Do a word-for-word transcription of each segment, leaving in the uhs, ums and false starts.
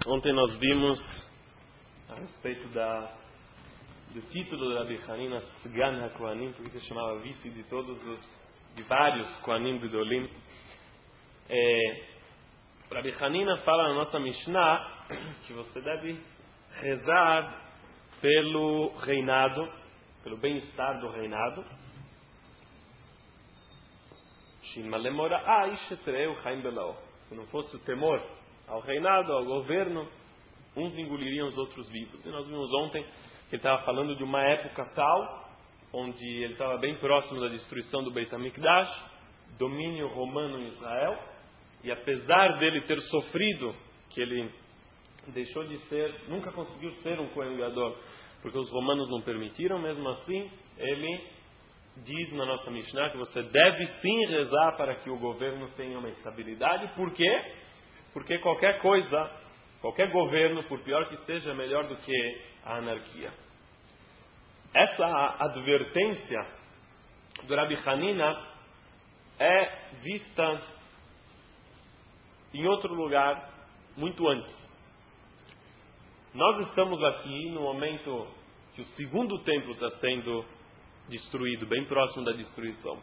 Ontem nós vimos a respeito da, do título da Rabbi Hanina, Sgan HaKohanim, porque se chamava vice de todos os, de vários Kohanim Gedolim. É, Rabbi Hanina fala na nossa Mishnah que você deve rezar pelo reinado, pelo bem-estar do reinado. Se não fosse o temor ao reinado, ao governo, uns engoliriam os outros vivos. E nós vimos ontem que ele estava falando de uma época tal, onde ele estava bem próximo da destruição do Beit HaMikdash, domínio romano em Israel, e apesar dele ter sofrido, que ele deixou de ser, nunca conseguiu ser um Kohen Gadol, porque os romanos não permitiram, mesmo assim, ele diz na nossa Mishnah que você deve sim rezar para que o governo tenha uma estabilidade. Por quê? Porque qualquer coisa, qualquer governo, por pior que seja, é melhor do que a anarquia. Essa advertência do Rabbi Hanina é vista em outro lugar muito antes. Nós estamos aqui no momento que o segundo templo está sendo destruído, bem próximo da destruição.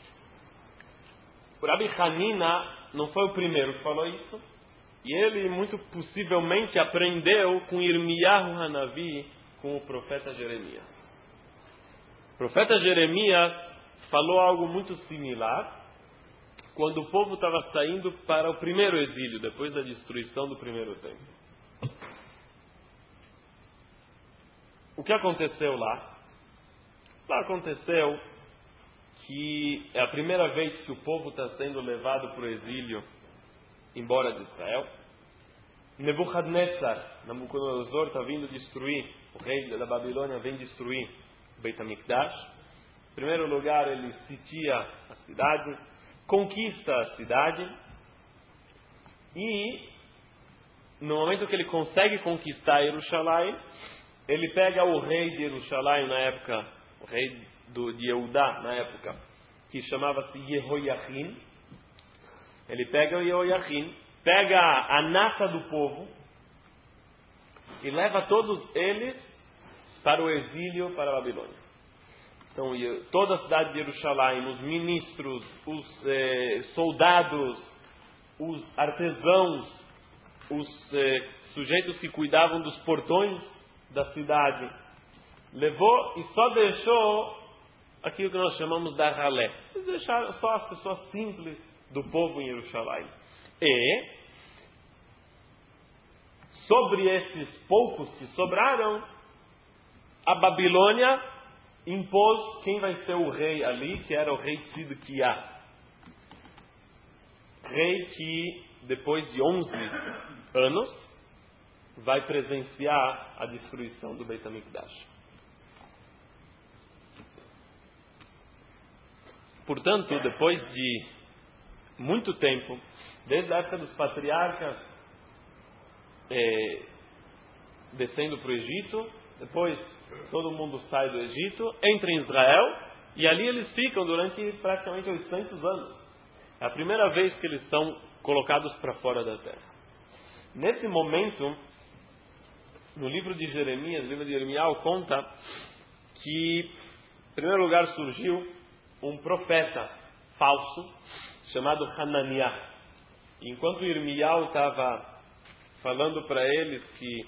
O Rabbi Hanina não foi o primeiro que falou isso, e ele muito possivelmente aprendeu com Irmiyahu Hanavi, com o profeta Jeremias. O profeta Jeremias falou algo muito similar quando o povo estava saindo para o primeiro exílio, depois da destruição do primeiro templo. O que aconteceu lá? Lá aconteceu que é a primeira vez que o povo está sendo levado para o exílio embora de Israel. Nebuchadnezzar, Nabucodonosor, está vindo destruir, o rei da Babilônia vem destruir o Beit HaMikdash. Em primeiro lugar, ele sitia a cidade, conquista a cidade, e no momento que ele consegue conquistar Jerusalém, ele pega o rei de Jerusalém na época, o rei do, de Eudá na época, que chamava-se Yehoiachin. Ele pega o Yehoiachin, pega a nata do povo e leva todos eles para o exílio, para a Babilônia. Então, toda a cidade de Jerusalém, os ministros, os eh, soldados, os artesãos, os eh, sujeitos que cuidavam dos portões da cidade, levou e só deixou aquilo que nós chamamos da ralé. Eles deixaram só as pessoas simples do povo em Jerusalém. E sobre esses poucos que sobraram, a Babilônia impôs quem vai ser o rei ali, que era o rei Tzidkiá. Rei que depois de onze anos vai presenciar a destruição do Beit HaMikdash. Portanto, depois de muito tempo, desde a época dos patriarcas, é, descendo para o Egito, depois todo mundo sai do Egito, entra em Israel, e ali eles ficam durante praticamente oitocentos anos. É a primeira vez que eles são colocados para fora da terra. Nesse momento, no livro de Jeremias, no livro de Irmiyahu, conta que, em primeiro lugar, surgiu um profeta falso, chamado Hananiah. E enquanto Irmiyahu estava falando para eles que,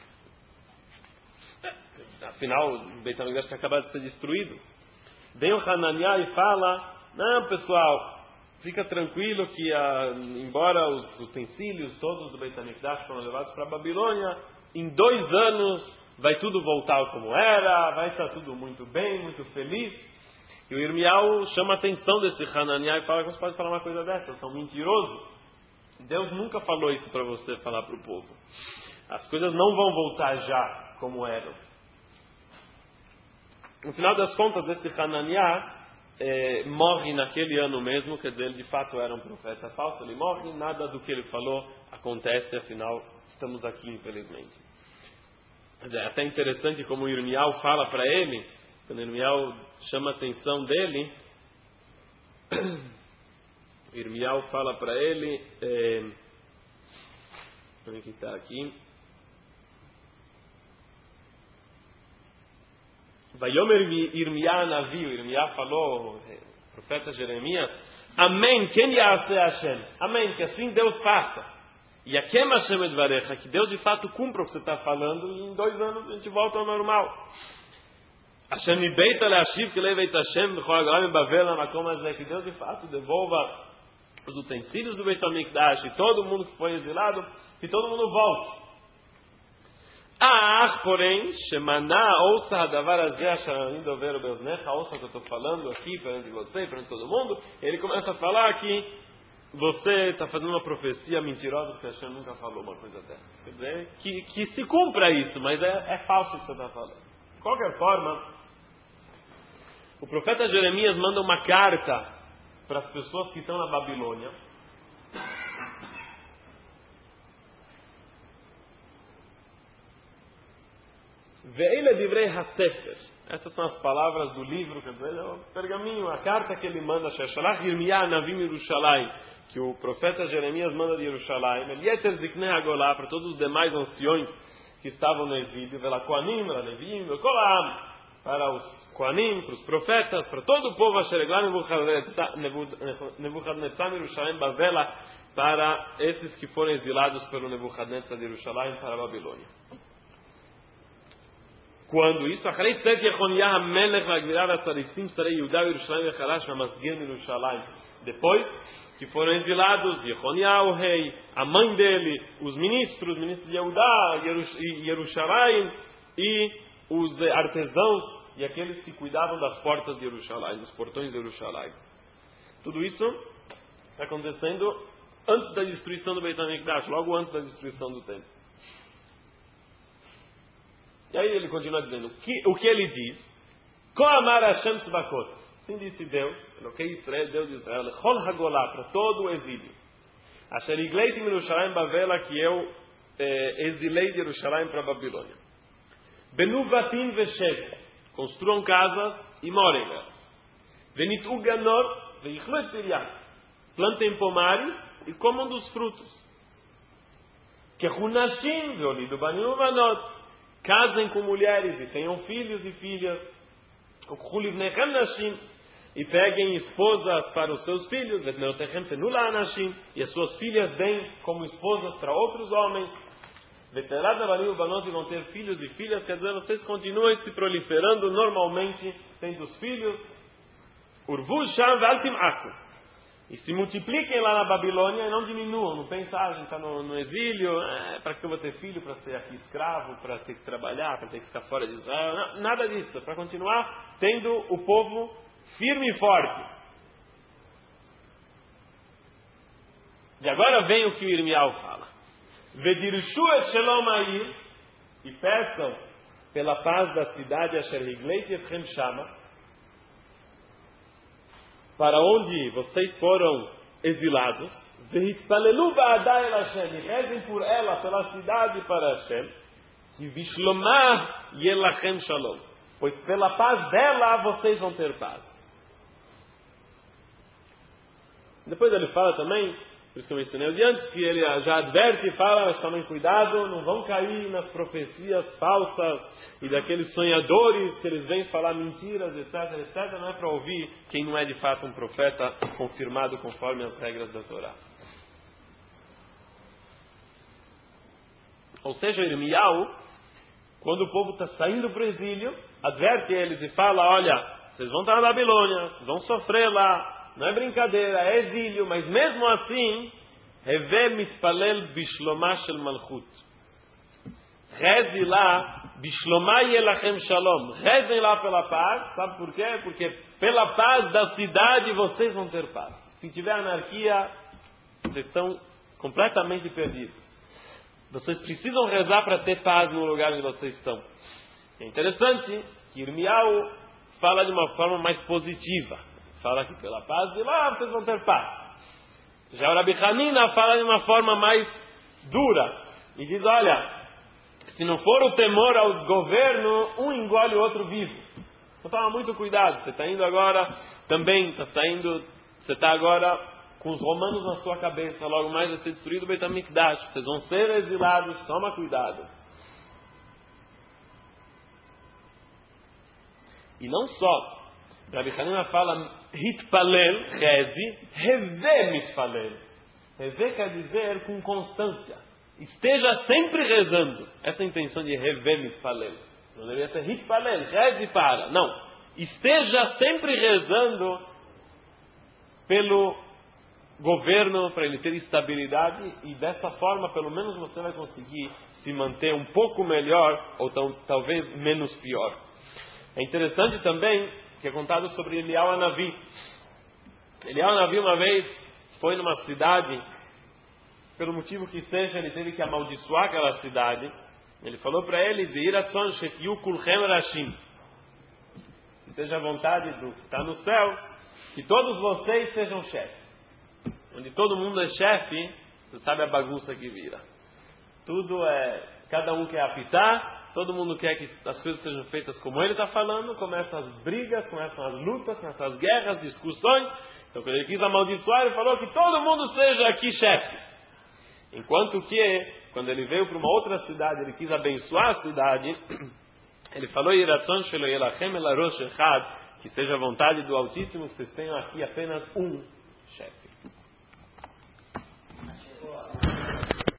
afinal, o Beit HaMikdash tinha acabado de ser destruído, vem o Hananiah e fala: não, pessoal, fica tranquilo que, ah, embora os utensílios todos do Beit HaMikdash foram levados para a Babilônia, em dois anos vai tudo voltar como era, vai estar tudo muito bem, muito feliz. E o Irmiyahu chama a atenção desse Hananiah e fala que você pode falar uma coisa dessa, são mentirosos. Deus nunca falou isso para você falar para o povo. As coisas não vão voltar já como eram. No final das contas, esse Hananiah é, morre naquele ano mesmo, quer dizer, ele de fato era um profeta falso, ele morre, nada do que ele falou acontece, afinal estamos aqui, infelizmente. É até interessante como o Irmiyahu fala para ele, quando o Irmiyahu chama a atenção dele, o Irmiyahu fala para ele, é, Onde que está aqui? Vayomer Irmiá Navi, o Irmiá falou, o profeta Jeremias, Amém, quem Yaseh Hashem? Amém, que assim Deus faça. E Akem Hashem Edvarecha, que Deus de fato cumpra o que você está falando e em dois anos a gente volta ao normal. Hashem Mibeita Leashiv, que leveit Hashem, Bechol Bavel, Makom Azeh, que Deus de fato devolva os utensílios do Beit HaMikdash e todo mundo que foi exilado, que todo mundo volte. Ah, porém, Shemaná, ouça Hadavar Azeh, Asharim Dover Beuznecha, ouça o que eu estou falando aqui perante você, perante todo mundo. Ele começa a falar que você está fazendo uma profecia mentirosa, porque Hashem nunca falou uma coisa dessa. Quer dizer, que, que se cumpra isso, mas é, é falso o que você está falando. De qualquer forma, o profeta Jeremias manda uma carta para as pessoas que estão na Babilônia. Ve'ele divrei hasefer. Essas são as palavras do livro, quer dizer, é o pergaminho, a carta que ele manda, Sheshalach Yirmiyah Navim Yerushalayim, que o profeta Jeremias manda de Yerushalayim, Eliezer Ziknei Agolá, para todos os demais anciões que estavam no exílio, Vela Koanim, Vela Nevim, Vela Kolam, para os Koanim, para os profetas, para todo o povo, Ashereglan Nebuchadnezzar Yerushalayim Bavela, para esses que foram exilados pelo Nebuchadnezzar de Yerushalayim para a Babilônia. Quando isso, depois que foram exilados Yechoniah, o rei, a mãe dele, os ministros, os ministros de Yehudá, Yerushalayim e os artesãos e aqueles que cuidavam das portas de Yerushalayim, dos portões de Yerushalayim. Tudo isso está acontecendo antes da destruição do Beit HaMikdash, logo antes da destruição do templo. E aí ele continua dizendo, que, o que ele diz, Koamar Hashem Tzvakot, assim disse Deus, Elokei Israel, Deus de Israel, Lechol Hagolá, para todo o exílio, Asher Igleitim Yerushalayim Bavela, que eu eh, exilei de Yerushalayim para a Babilônia. Benuvatim Veshev, construam casas e morem nelas. Venitu Ganor, Veichlet Piriach, plantem pomares e comam dos frutos. Kechunashim, Veolidu Banim Uvanot, casem com mulheres e tenham filhos e filhas, e peguem esposas para os seus filhos, e as suas filhas deem como esposas para outros homens, e vão ter filhos e filhas, quer dizer, vocês continuem se proliferando normalmente, tendo os filhos, e se multipliquem lá na Babilônia e não diminuam, não pensem, ah, a gente está no, no exílio, é, para que eu vou ter filho, para ser aqui escravo, para ter que trabalhar, para ter que ficar fora de Israel, não, nada disso, é para continuar tendo o povo firme e forte. E agora vem o que o Irmial fala. Vedirshu et shalom ha'ir, e peçam pela paz da cidade asher higleit etchem shama, para onde vocês foram exilados, e rezem por ela, pela cidade para Hashem, e vishlomah yelachem shalom, pois pela paz dela vocês vão ter paz. Depois ele fala também, por isso que eu mencionei antes, que ele já adverte e fala, mas tomem cuidado, não vão cair nas profecias falsas e daqueles sonhadores que eles vêm falar mentiras, etc, etcétera. Não é para ouvir quem não é de fato um profeta confirmado conforme as regras da Torá. Ou seja, Irmial, quando o povo está saindo para o exílio, adverte eles e fala, olha, vocês vão estar na Babilônia, vão sofrer lá, não é brincadeira, é exílio, mas mesmo assim, Reve mitpalel bishlomah shel malchut. Reze lá, bishlomah yelachem shalom. Rezem lá pela paz, sabe por quê? Porque pela paz da cidade vocês vão ter paz. Se tiver anarquia, vocês estão completamente perdidos. Vocês precisam rezar para ter paz no lugar onde vocês estão. É interessante que Irmial fala de uma forma mais positiva. Fala que pela paz de lá vocês vão ter paz. Já o Rabi Hanina fala de uma forma mais dura. E diz, olha, se não for o temor ao governo, um engole o outro vivo. Então toma muito cuidado. Você está indo agora também, está saindo, você está agora com os romanos na sua cabeça, logo mais vai ser destruído o Beit HaMikdash, vocês vão ser exilados, toma cuidado. E não só, Rabbi Hanina fala, hitpalel, reze, reze mitpalel. Reze quer dizer com constância. Esteja sempre rezando. Essa é a intenção de reze mitpalel. Não deveria ser hitpalel, reze para. Não. Esteja sempre rezando pelo governo, para ele ter estabilidade, e dessa forma, pelo menos você vai conseguir se manter um pouco melhor, ou tão, talvez menos pior. É interessante também que é contado sobre Eliyahu Hanavi. Eliyahu Hanavi uma vez foi numa cidade, pelo motivo que seja, ele teve que amaldiçoar aquela cidade. Ele falou para eles, que seja a vontade do que está no céu, que todos vocês sejam chefes. Onde todo mundo é chefe, você sabe a bagunça que vira. Tudo é, cada um quer apitar, todo mundo quer que as coisas sejam feitas como ele está falando, começam as brigas, começam as lutas, começam as guerras, discussões. Então quando ele quis amaldiçoar, ele falou que todo mundo seja aqui chefe. Enquanto que, quando ele veio para uma outra cidade, ele quis abençoar a cidade, ele falou, que seja a vontade do Altíssimo, que vocês tenham aqui apenas um